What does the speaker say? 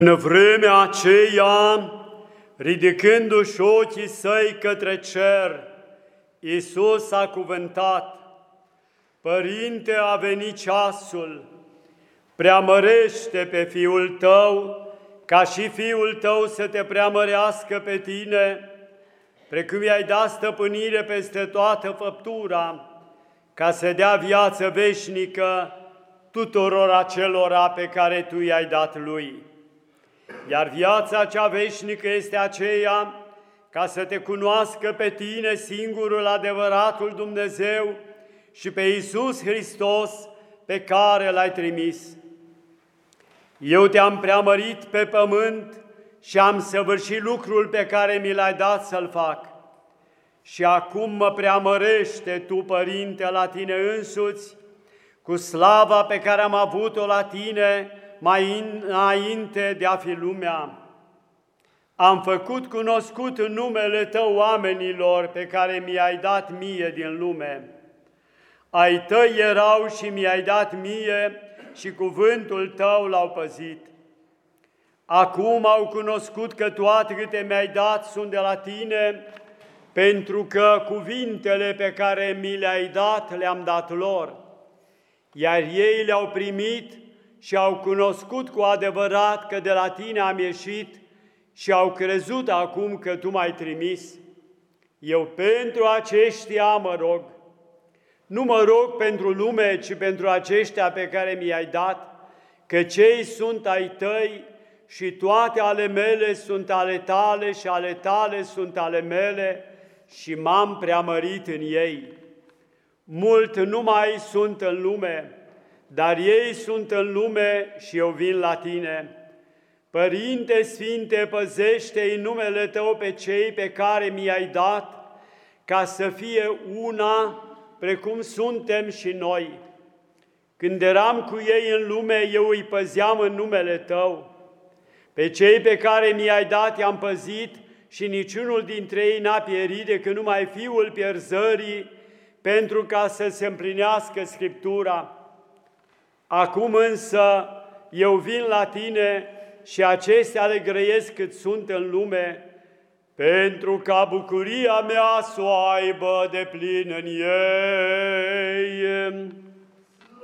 În vremea aceea, ridicându-și ochii săi către cer, Iisus a cuvântat: Părinte, a venit ceasul, preamărește pe Fiul Tău, ca și Fiul Tău să te preamărească pe Tine, precum i-ai dat stăpânire peste toată făptura, ca să dea viață veșnică tuturor acelora pe care Tu i-ai dat Lui. Iar viața cea veșnică este aceea ca să te cunoască pe Tine, singurul adevăratul Dumnezeu, și pe Iisus Hristos, pe care L-ai trimis. Eu Te-am preamărit pe pământ și am săvârșit lucrul pe care mi L-ai dat să-l fac. Și acum mă preamărește Tu, Părinte, la Tine însuți, cu slava pe care am avut-o la Tine mai înainte de a fi lumea. Am făcut cunoscut în numele Tău oamenilor pe care mi-ai dat mie din lume. Ai Tăi erau și mi-ai dat mie și cuvântul Tău l-au păzit. Acum au cunoscut că toate câte mi-ai dat sunt de la Tine, pentru că cuvintele pe care mi le-ai dat le-am dat lor, iar ei le-au primit și au cunoscut cu adevărat că de la Tine am ieșit și au crezut acum că Tu m-ai trimis. Eu pentru aceștia mă rog. Nu mă rog pentru lume, ci pentru aceștia pe care mi-ai dat, că cei sunt ai Tăi și toate ale mele sunt ale Tale și ale Tale sunt ale mele și m-am preamărit în ei. Mult nu mai sunt în lume, dar ei sunt în lume și eu vin la Tine. Părinte Sfinte, păzește în numele Tău pe cei pe care mi-ai dat, ca să fie una precum suntem și noi. Când eram cu ei în lume, eu îi păzeam în numele Tău. Pe cei pe care mi-ai dat i-am păzit și niciunul dintre ei n-a pierit decât numai fiul pierzării, pentru ca să se împlinească Scriptura. Acum însă eu vin la Tine și acestea le grăiesc cât sunt în lume, pentru ca bucuria mea să o aibă de plin în ei.